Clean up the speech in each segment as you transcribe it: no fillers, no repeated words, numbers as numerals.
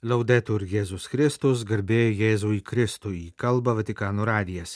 Laudetur Jėzus Kristus, garbė Jėzui Kristui, kalba Vatikano radijas.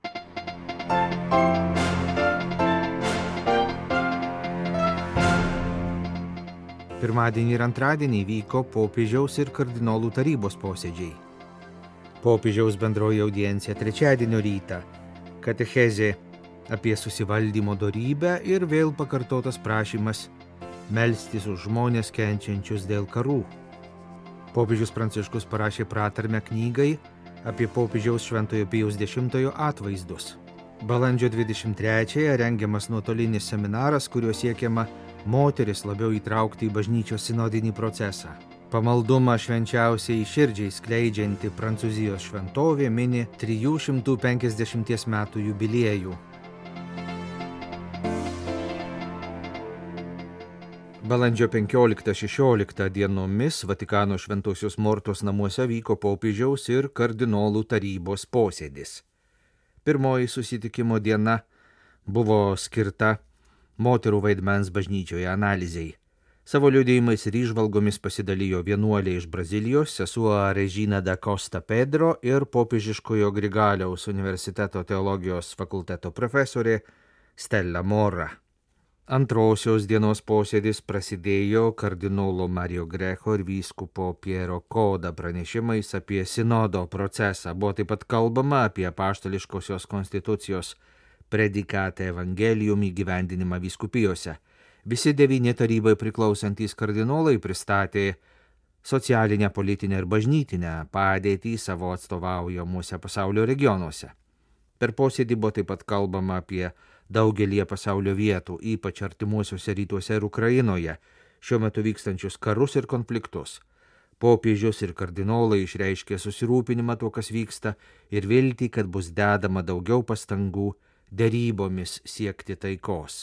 Pirmadienį ir antradienį vyko popiežiaus ir kardinolų tarybos posėdžiai. Popiežiaus bendroji audiencija trečiadienio rytą, katechezė apie susivaldymo dorybę ir vėl pakartotas prašymas melstis už žmones kenčiančius dėl karų. Popiežius Pranciškus parašė pratarmę knygai apie popiežiaus Šventojo Pijaus X atvaizdus. Balandžio 23-ąją rengiamas nuotolinis seminaras, kuriuo siekiama moteris labiau įtraukti į bažnyčios sinodinį procesą. Pamaldumą švenčiausiai širdžiai skleidžianti Prancūzijos šventovė mini 350 metų jubiliejų. Balandžio 15-16 dienomis Vatikano Šventosios Mortos namuose vyko popiežiaus ir kardinolų tarybos posėdis. Pirmoji susitikimo diena buvo skirta moterų vaidmens bažnyčioje analizei. Savo liudijimais ir įžvalgomis pasidalijo vienuolė iš Brazilijos, sesuo Regina da Costa Pedro ir popiežiškojo Grigaliaus universiteto teologijos fakulteto profesorė Stella Mora. Antrosios dienos posėdis prasidėjo kardinolo Mario Greco ir vyskupo Piero Coda pranešimais apie sinodo procesą. Buvo taip pat kalbama apie apaštališkosios konstitucijos predikatą evangelium įgyvendinimą vyskupijose. Visi 9 tarybai priklausantys kardinolai pristatė socialinę, politinę ir bažnytinę padėtį savo atstovaujamuose pasaulio regionuose. Per posėdį buvo taip pat kalbama apie daugelį pasaulio vietų, ypač artimuosiuose rytuose ir Ukrainoje, šiuo metu vykstančius karus ir konfliktus. Popiežius ir kardinolai išreiškė susirūpinimą tuo, kas vyksta, ir viltį, kad bus dedama daugiau pastangų derybomis siekti taikos.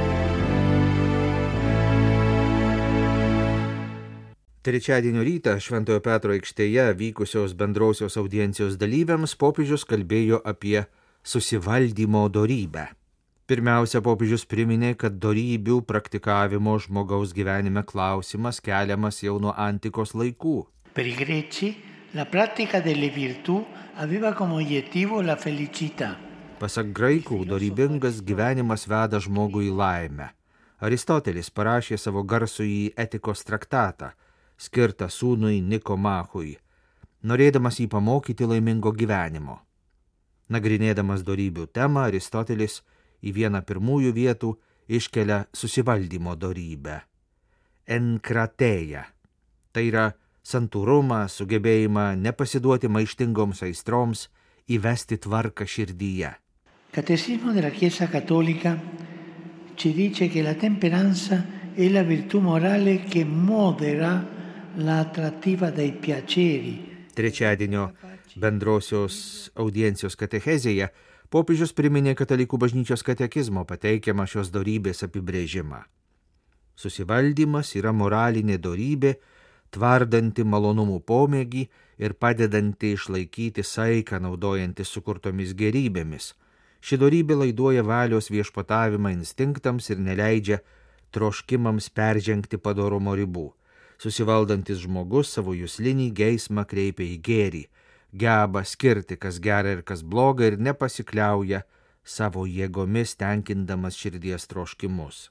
Trečiadienio rytą Šventojo Petro aikštėje vykusios bendrosios audiencijos dalyviams popiežius kalbėjo apie susivaldymo dorybę. Pirmiausia, popiežius priminė, kad dorybių praktikavimo žmogaus gyvenime klausimas keliamas jau nuo antikos laikų. Per i greci, la pratica delle virtù aveva come obiettivo la felicità. Pasak graikų, dorybingas gyvenimas veda žmogų į laimę. Aristotelis parašė savo garsųjį etikos traktatą, skirtą sūnui Nikomachui, norėdamas jį pamokyti laimingo gyvenimo. Nagrinėdamas dorybių temą, Aristotelis į vieną pirmųjų vietų iškelia susivaldymo dorybę. Enkratėja. Tai yra santūrumą, sugebėjimą nepasiduoti maištingoms aistroms, įvesti tvarką širdyje. Catecismo della Chiesa Cattolica ci dice che la temperanza è la virtù morale che modera l'attrattiva dei piaceri. Trečiadienio bendrosios audiencijos katechezėje popiežius priminė katalikų bažnyčios katekizmo pateikiamą šios dorybės apibrėžimą. Susivaldymas yra moralinė dorybė, tvardanti malonumų pomėgį ir padedanti išlaikyti saiką naudojantis sukurtomis gerybėmis. Ši dorybė laiduoja valios viešpatavimą instinktams ir neleidžia troškimams peržengti padorumo ribų. Susivaldantis žmogus savo juslinį geismą kreipia į gėrį, geba skirti, kas gera ir kas bloga, ir nepasikliauja savo jėgomis tenkindamas širdies troškimus.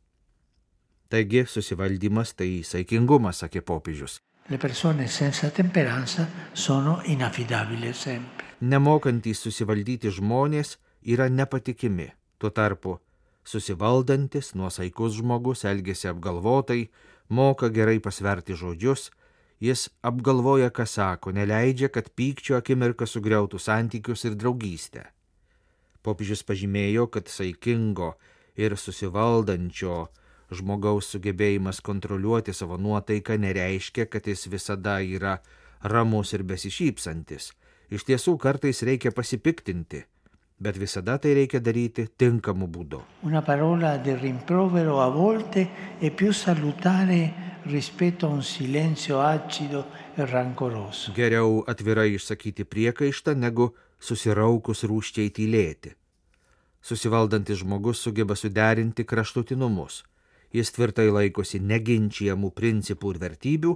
Taigi, susivaldymas tai saikingumas, sakė popiežius. Le persone senza temperanza sono inaffidabili sempre. Nemokantys susivaldyti žmonės yra nepatikimi. Tuo tarpu, susivaldantis, nuosaikus žmogus elgiasi apgalvotai, moka gerai pasverti žodžius, jis apgalvoja, ką sako, neleidžia, kad pykčio akimirka sugriautų santykius ir draugystę. Popiežius pažymėjo, kad saikingo ir susivaldančio žmogaus sugebėjimas kontroliuoti savo nuotaiką nereiškia, kad jis visada yra ramus ir besišypsantis. Iš tiesų, kartais reikia pasipiktinti, bet visada tai reikia daryti tinkamu būdu. Una parola di rimprovero a volte è più salutare rispetto a un silenzio acido e rancoroso. Geriau atvirai išsakyti priekaištą, negu susiraukus rūsčiai tylėti. Susivaldantis žmogus sugeba suderinti kraštutinumus. Jis tvirtai laikosi neginčijamų principų ir vertybių,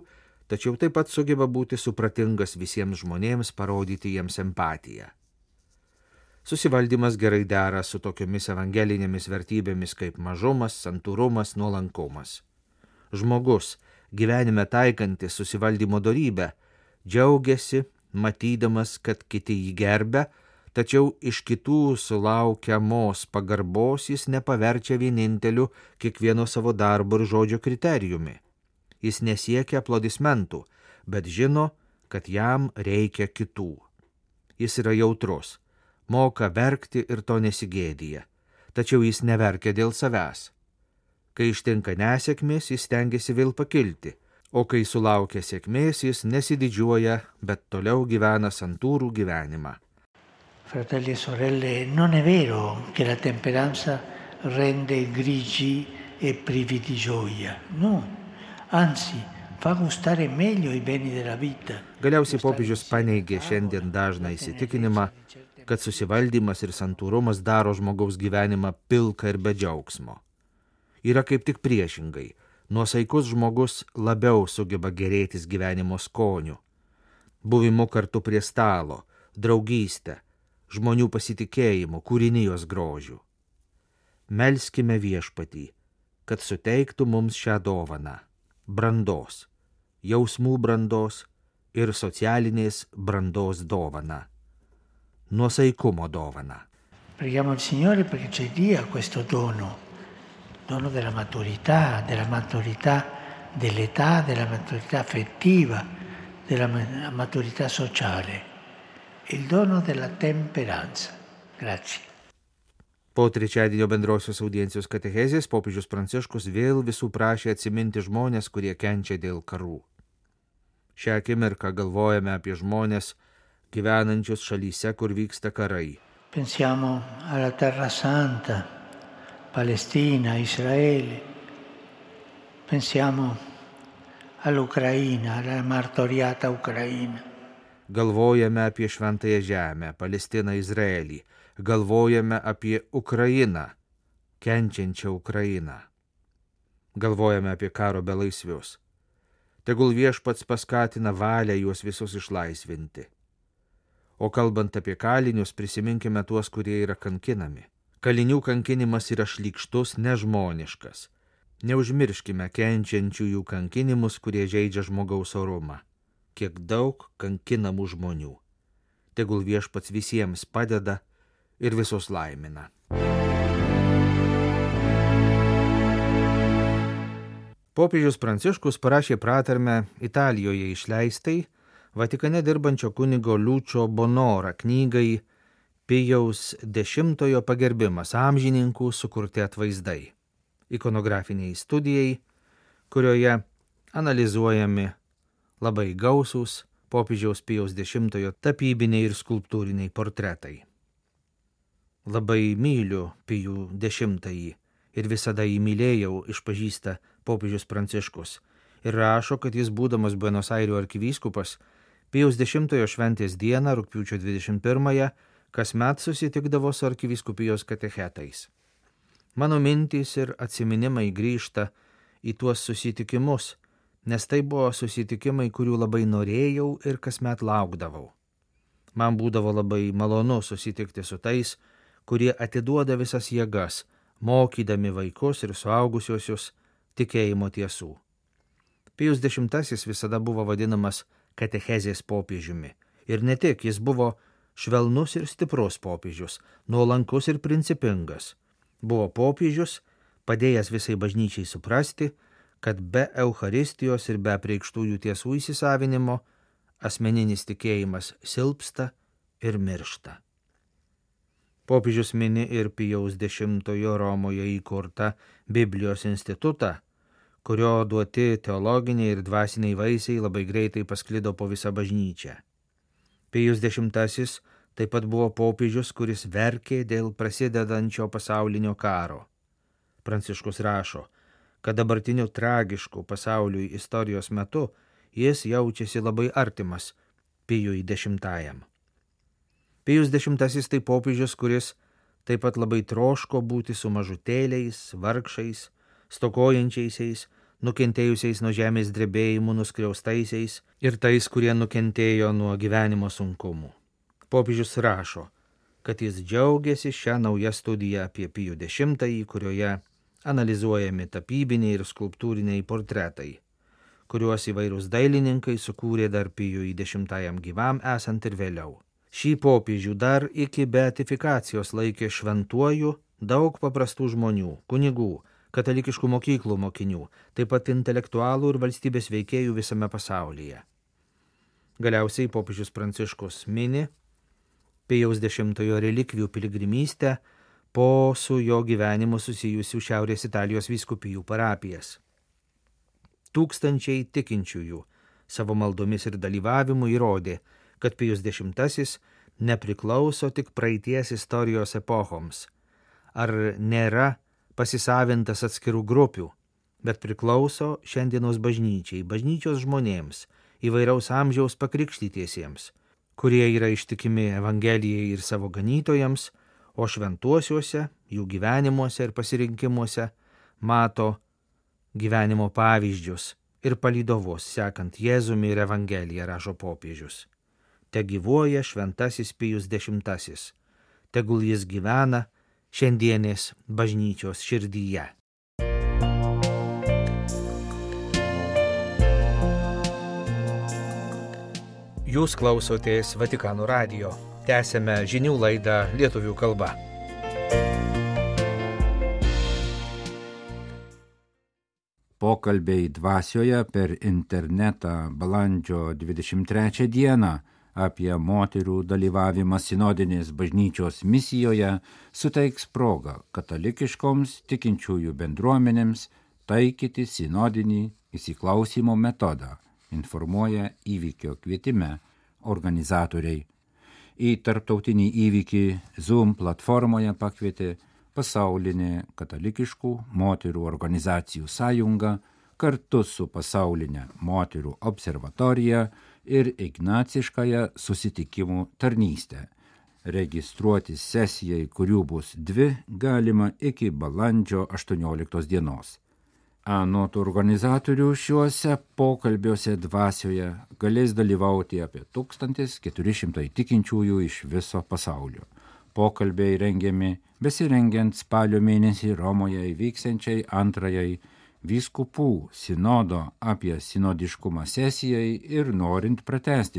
tačiau taip pat sugeba būti supratingas visiems žmonėms, parodyti jiems empatiją. Susivaldymas gerai dera su tokiomis evangelinėmis vertybėmis kaip mažumas, santūrumas, nuolankumas. Žmogus, gyvenime taikantis susivaldymo dorybę, džiaugiasi, matydamas, kad kiti jį gerbia, tačiau iš kitų sulaukiamos pagarbos jis nepaverčia vieninteliu kiekvieno savo darbo ir žodžio kriterijumi. Jis nesiekia aplodismentų, bet žino, kad jam reikia kitų. Jis yra jautrus, moka verkti ir to nesigėdija, tačiau jis neverkia dėl savęs. Kai ištinka nesėkmės, jis stengiasi vėl pakilti, o kai sulaukia sėkmės, jis nesididžiuoja, bet toliau gyvena santūrų gyvenimą. Fratelli e sorelle, non è vero che la temperanza rende grigi e privi di gioia, no, anzi, fa gustare meglio i beni della vita. Galiausiai popiežius paneigė šiandien dažną įsitikinimą, kad susivaldymas ir santūrumas daro žmogaus gyvenimą pilką ir be džiaugsmo. Yra kaip tik priešingai. Nuosaikus žmogus labiau sugeba gerėtis gyvenimo skoniu, buvimu kartu prie stalo, draugystę, žmonių pasitikėjimu, kūrinijos grožiu. Melskime Viešpatį, kad suteiktų mums šią dovaną – brandos, jausmų brandos ir socialinės brandos dovaną, nuosaikumo dovaną. Preghiamo il Signore perché ci dia questo dono della maturità, dell'età, della maturità affettiva, della maturità sociale, il dono della temperanza. Grazie. Po trečiadienio bendrosios audiencijos katechezės popiežius Pranciškus vėl visų prašė atsiminti žmonės, kurie kenčia dėl karų. Šią akimirką galvojame apie žmonės gyvenančius šalyse, kur vyksta karai. Pensiamo alla Terra Santa, Palestina, Israele. Pensiamo all'Ucraina, alla martoriata Ucraina. Galvojame apie šventąją žemę, Palestiną, Izraelį. Galvojame apie Ukrainą, kenčiančią Ukrainą. Galvojame apie karo belaisvius. Tegul Viešpats paskatina valią juos visus išlaisvinti. O kalbant apie kalinius, prisiminkime tuos, kurie yra kankinami. Kalinių kankinimas yra šlykštus, nežmoniškas. Neužmirškime kenčiančiųjų kankinimus, kurie žeidžia žmogaus orumą. Kiek daug kankinamų žmonių. Tegul Viešpats visiems padeda ir visus laimina. Popiežius Pranciškus parašė pratarmę Italijoje išleistai Vatikane dirbančio kunigo Liučio Bonora knygai Pijaus X pagerbimas amžininkų sukurti atvaizdai, ikonografiniai studijai, kurioje analizuojami labai gausūs popiežiaus Pijaus X tapybiniai ir skulptūriniai portretai. Labai myliu Pijų X ir visada jį mylėjau, išpažįsta popiežius Pranciškus ir rašo, kad jis būdamas Buenos Airių arkivyskupas Pijaus X šventės dieną, rugpjūčio 21, kasmet susitikdavo su arkivyskupijos katechetais. Mano mintys ir atsiminimai grįžta į tuos susitikimus, nes tai buvo susitikimai, kurių labai norėjau ir kasmet laukdavau. Man būdavo labai malonu susitikti su tais, kurie atiduoda visas jėgas, mokydami vaikus ir suaugusiosius tikėjimo tiesų. Pijus X visada buvo vadinamas katechezės popiežiumi. Ir ne tik, jis buvo švelnus ir stiprus popiežius, nuolankus ir principingas. Buvo popiežius, padėjęs visai bažnyčiai suprasti, kad be Eucharistijos ir be apreikštųjų tiesų įsisavinimo asmeninis tikėjimas silpsta ir miršta. Popiežius mini ir Pijaus X Romoje įkurtą Biblijos institutą, kurio duoti teologiniai ir dvasiniai vaisiai labai greitai pasklido po visą bažnyčią. Pijus X taip pat buvo popiežius, kuris verkė dėl prasidedančio pasaulinio karo. Pranciškus rašo, kad dabartiniu tragišku pasauliui istorijos metu jis jaučiasi labai artimas Pijui X. Pijus X tai popiežius, kuris taip pat labai troško būti su mažutėliais, vargšais, stokojančiaisiais, nukentėjusiais nuo žemės drebėjimų nuskriaustaisiais ir tais, kurie nukentėjo nuo gyvenimo sunkumų. Popiežius rašo, kad jis džiaugiasi šią naują studiją apie Pijų X, kurioje analizuojami tapybiniai ir skulptūriniai portretai, kuriuos įvairūs dailininkai sukūrė dar Pijui X gyvam esant ir vėliau. Šį popiežių dar iki beatifikacijos laikė šventuoju daug paprastų žmonių, kunigų, katalikiškų mokyklų mokinių, taip pat intelektualų ir valstybės veikėjų visame pasaulyje. Galiausiai popiežius Pranciškus mini Pijaus X relikvijų piligrimystę po su jo gyvenimu susijusių Šiaurės Italijos vyskupijų parapijas. Tūkstančiai tikinčiųjų savo maldomis ir dalyvavimu įrodė, kad Pijus X nepriklauso tik praeities istorijos epochoms, ar nėra pasisavintas atskirų grupių, bet priklauso šiandienos bažnyčiai, bažnyčios žmonėms, įvairaus amžiaus pakrikštytiesiems, kurie yra ištikimi Evangelijai ir savo ganytojams, o šventuosiuose, jų gyvenimuose ir pasirinkimuose mato gyvenimo pavyzdžius ir palydovus sekant Jėzumi ir Evangeliją, rašo popiežius. Te gyvuoja šventasis Pijus X, tegul jis gyvena šiandienės bažnyčios širdyje. Jūs klausotės Vatikano radijo. Tęsėme žinių laidą lietuvių kalba. Pokalbiai dvasioje per internetą balandžio 23 dieną apie moterų dalyvavimą sinodinės bažnyčios misijoje suteiks progą katalikiškoms tikinčiųjų bendruomenėms taikyti sinodinį įsiklausymo metodą, informuoja įvykio kvietime organizatoriai. Į tarptautinį įvykį Zoom platformoje pakvietė pasaulinė katalikiškų moterų organizacijų sąjunga kartu su pasaulinė moterų observatorija ir ignaciškąją susitikimų tarnystę. Registruoti sesijai, kurių bus 2, galima iki balandžio 18 dienos. Anot organizatorių šiuose pokalbiuose dvasioje galės dalyvauti apie 1400 tikinčiųjų iš viso pasaulio. Pokalbiai rengiami besirengiant spalio mėnesį Romoje įvyksiančiai 2. vyskupų sinodo apie sinodiškumą sesijai ir norint pratęsti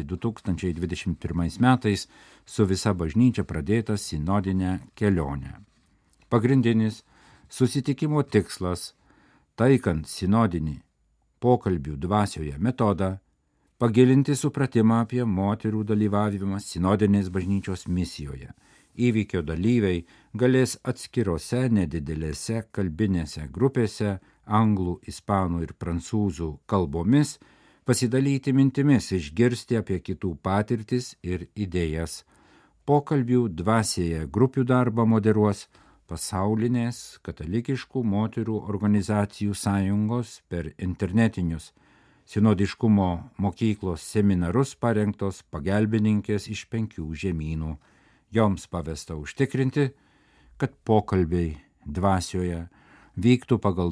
2021 metais su visa bažnyčia pradėtą sinodinę kelionę. Pagrindinis susitikimo tikslas – taikant sinodinį pokalbių dvasioje metodą, pagilinti supratimą apie moterų dalyvavimą sinodinės bažnyčios misijoje. Įvykio dalyviai galės atskirose nedidelėse kalbinėse grupėse anglų, ispanų ir prancūzų kalbomis pasidalyti mintimis, išgirsti apie kitų patirtis ir idėjas. Pokalbių dvasioje grupių darbą moderuos pasaulinės katalikiškų moterų organizacijų sąjungos per internetinius sinodiškumo mokyklos seminarus parengtos pagalbininkės iš 5 žemynų. Joms pavesta užtikrinti, kad pokalbiai dvasioje vyktų pagal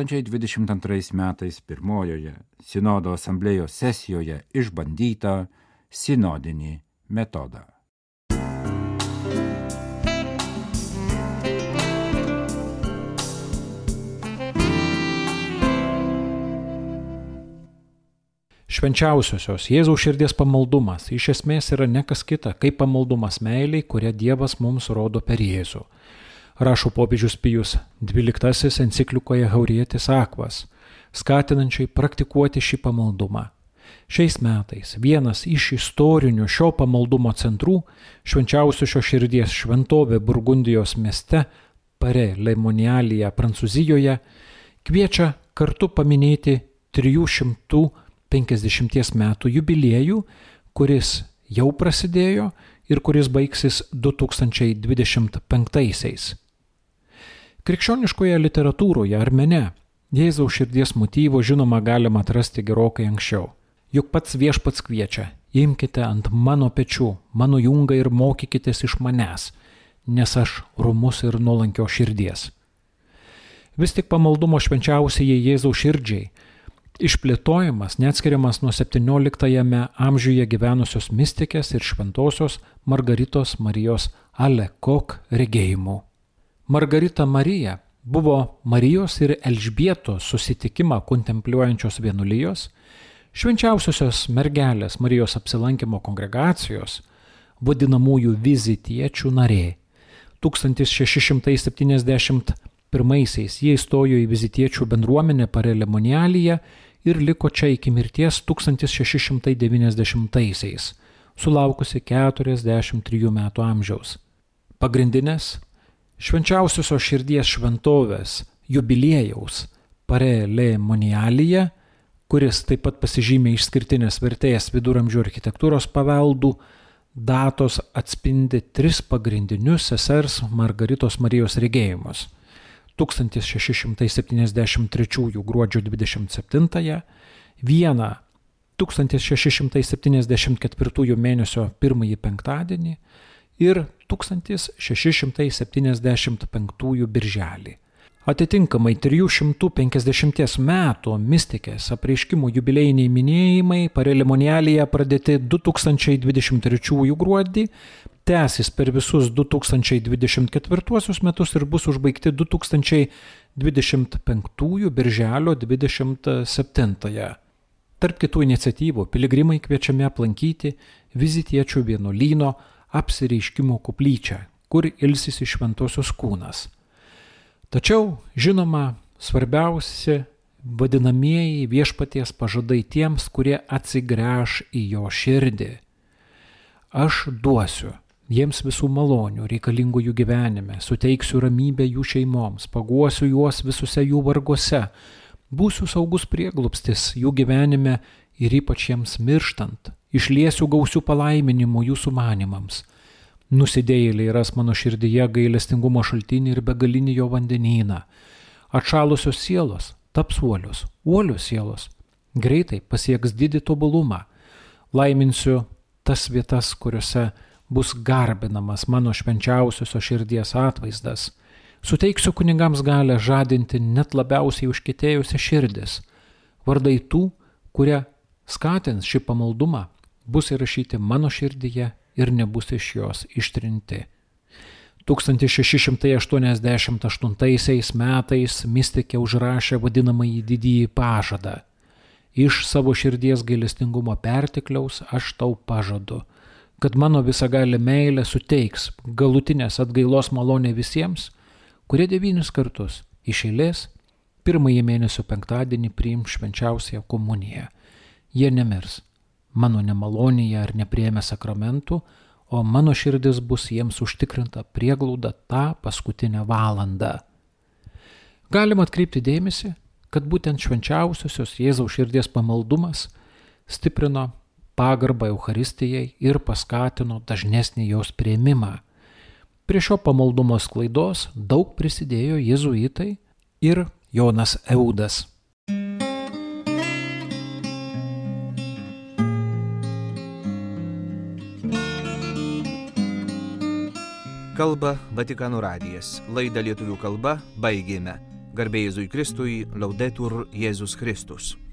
2022 metais pirmojoje sinodo asamblėjos sesijoje išbandytą sinodinį metodą. Švenčiausiosios Jėzaus širdies pamaldumas iš esmės yra ne kas kita, kaip pamaldumas meiliai, kurią Dievas mums rodo per Jėzų. Rašo popiežius Pijus XII enciklikoje Haurietis Aquas, skatinančiai praktikuoti šį pamaldumą. Šiais metais vienas iš istorinių šio pamaldumo centrų, švenčiausiosios širdies šventovė Burgundijos mieste, Pare-le-Monialyje, Prancūzijoje, kviečia kartu paminėti 350 metų jubiliejų, kuris jau prasidėjo ir kuris baigsis 2025-aisiais. Krikščioniškoje literatūroje ar mene Jėzaus širdies motyvo žinoma galima atrasti gerokai anksčiau. Juk pats Viešpats kviečia: imkite ant mano pečių, mano jungą ir mokykitės iš manęs, nes aš romus ir nuolankio širdies. Vis tik pamaldumo švenčiausiai Jėzaus širdžiai išplėtojimas neatskiriamas nuo 17 amžiuje gyvenusios mistikės ir šventosios Margaritos Marijos Alekok regėjimų. Margarita Marija buvo Marijos ir Elžbietos susitikimą kontempliuojančios vienuolijos, švenčiausiosios mergelės Marijos apsilankymo kongregacijos, vadinamųjų vizitiečių narė. 1671 jie įstojo į vizitiečių bendruomenę Parelemonialyje ir liko čia iki mirties 1690, sulaukusi 43 metų amžiaus. Pagrindinės švenčiausiosios širdies šventovės jubiliejaus Parelemonialyje, kuris taip pat pasižymė išskirtinės vertės viduramžių architektūros paveldų, datos atspindi 3 pagrindinius sesers Margaritos Marijos regėjimus. 1673 gruodžio 27, vieną 1674 mėnesio 1 penktadienį ir 1675 birželį. Atitinkamai 350 metų mistikės apreiškimų jubiliejiniai minėjimai Parelemonialyje pradėti 2023 gruodį, tęsis per visus 2024 metus ir bus užbaigti 2025 birželio 27. Tarp kitų iniciatyvų piligrimai kviečiami aplankyti vizitiečių vienuolyno apsireiškimo koplyčią, kur ilsisi šventosios kūnas. Tačiau, žinoma, svarbiausi vadinamieji viešpaties pažadai tiems, kurie atsigręš į jo širdį. Aš duosiu jiems visų malonių reikalingų jų gyvenime, suteiksiu ramybę jų šeimoms, paguosiu juos visose jų varguose, būsiu saugus prieglobstis jų gyvenime ir ypač jiems mirštant, išliesiu gausių palaiminimų jų sumanimams. Nusidėjėliai ras mano širdyje gailestingumo šaltinį ir begalinį jo vandenyną. Atšalusios sielos taps uolios, uolios sielos greitai pasieks didį tobulumą. Laiminsiu tas vietas, kuriuose bus garbinamas mano švenčiausiosios širdies atvaizdas. Suteiksiu kunigams galę žadinti net labiausiai užkietėjusią širdis. Vardai tų, kurie skatins šį pamaldumą, bus įrašyti mano širdyje ir nebus iš jos ištrinti. 1688 metais mistikė užrašė vadinamąjį didįjį pažadą. Iš savo širdies gailestingumo pertekliaus aš tau pažadu, kad mano visagalė meilė suteiks galutinės atgailos malonę visiems, kurie 9 kartus iš eilės 1 mėnesio penktadienį priims švenčiausiąją komuniją. Jie nemirs mano nemalonėje ar nepriėmę sakramentų, o mano širdis bus jiems užtikrinta prieglauda tą paskutinę valandą. Galima atkreipti dėmesį, kad būtent švenčiausiosios Jėzaus širdies pamaldumas stiprino pagarbą Eucharistijai ir paskatino dažnesnį jos priėmimą. Prie šio pamaldumo sklaidos daug prisidėjo jėzuitai ir Jonas Eudas. Kalba Vatikano radijas. Laidą lietuvių kalba baigėme. Garbė Jėzui Kristui, Laudetur Jėzus Kristus.